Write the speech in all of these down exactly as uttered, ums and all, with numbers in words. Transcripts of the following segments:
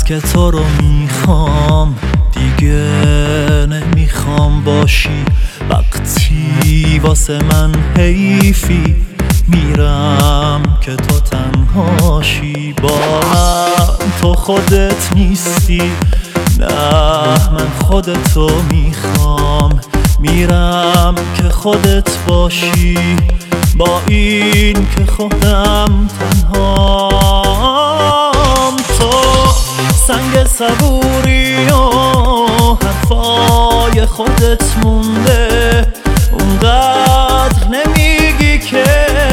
که تو رو میخوام، دیگه نمیخوام باشی. وقتی واسه من حیفی میرم که تو تنهاشی. با من تو خودت نیستی، نه من خودتو میخوام. میرم که خودت باشی، با این که خودم تنهام. تو سنگ صبوری و حرفای خودت مونده، اونقدر نمیگی که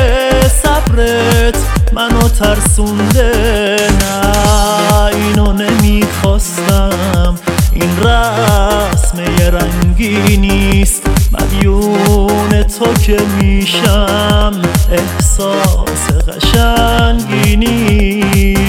صبرت منو ترسونده. نه اینو نمیخواستم، این رسم یه رنگی نیست. مدیون تو که میشم، احساس قشنگی نیست.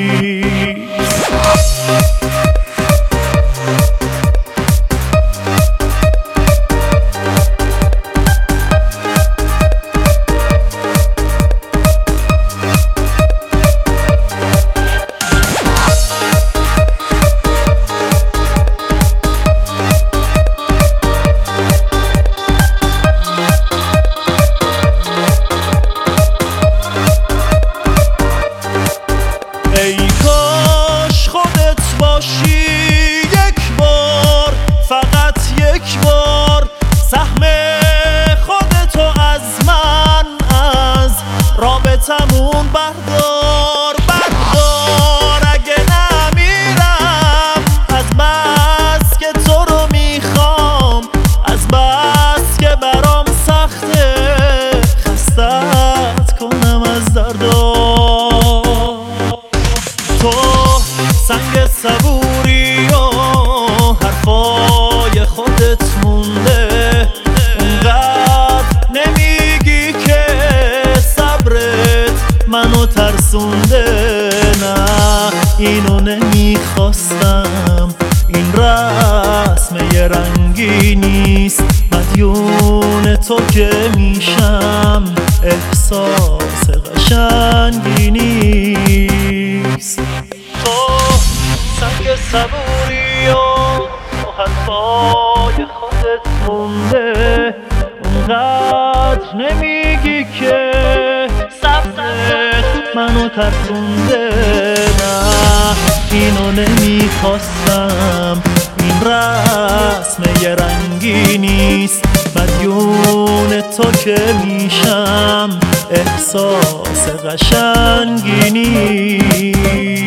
ای کاش خودت باشی یک بار، فقط یک بار. سهم خودتو از من، از رابطمون بردار بردار. اگه نمیرم از بس که تو رو میخوام، از بس که برام سخته خستت کنم از دردار. تو سنگ صبوری و حرفای خودت مونده، اونقدر نمیگی که صبرت منو ترسونده. نه اینو نمیخواستم، این رسم یه رنگی نیست. مدیون تو که میشم، احساس قشنگی نیست. تو سنگ صبوری و حرفای خودت مونده، اونقدر نمیگی که صبرت منو ترسونده. نه اینو نمیخواستم، این رسم یه رنگی نیست. مدیون تو که میشم، احساس قشنگی نیست.